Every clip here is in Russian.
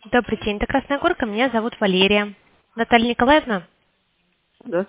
Добрый день, это Красная Горка, меня зовут Валерия. Наталья Николаевна, Да.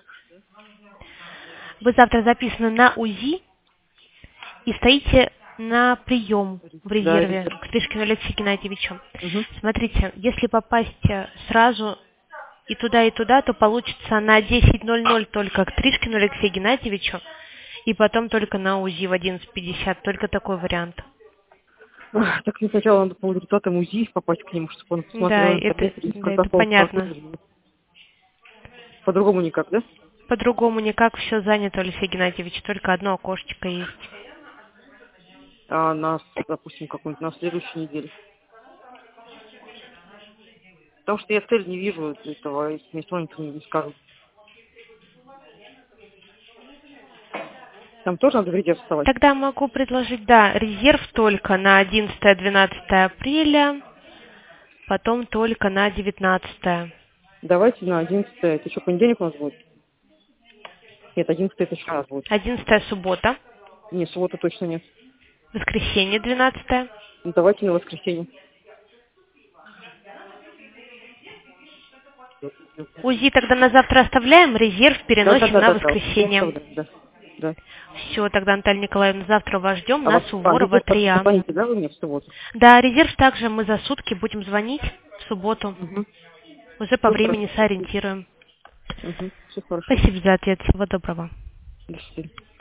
вы завтра записаны на УЗИ и стоите на прием в Да, резерве резерв. к Тришкину Алексею Геннадьевичу. Угу. Смотрите, если попасть сразу и туда, то получится на 10:00 только к Тришкину Алексею Геннадьевичу, и потом только на УЗИ в 11:50, только такой вариант. Так мне сначала надо по результатам УЗИ попасть к нему, чтобы он посмотрел Да, в интернете из это протокола. понятно. По-другому никак, да? По-другому никак, все занято, Алексей Геннадьевич, только одно окошечко есть. А на, допустим, какую-нибудь на следующей неделе. Потому что я цель не вижу этого, если мне никто не скажет. Там тоже надо в резерв вставать? Тогда могу предложить, да, резерв только на 11-12 апреля, потом только на 19. Давайте на 11-е. Это что, понедельник у нас будет? Нет, 11-е это еще раз будет. 11 суббота, Не, суббота точно нет. воскресенье 12. Ну, давайте на воскресенье. УЗИ тогда на завтра оставляем, резерв переносим на Да. Я воскресенье. оставляю, да. Да. Все, тогда, Наталья Николаевна, завтра вас ждем А на Суворова резерв 3А. позвоните, да, вы мне в субботу? Да, резерв также мы за сутки будем звонить в субботу. Угу. Уже по Все времени хорошо. сориентируем. Угу. Все хорошо. Спасибо за ответ. Всего доброго. До свидания.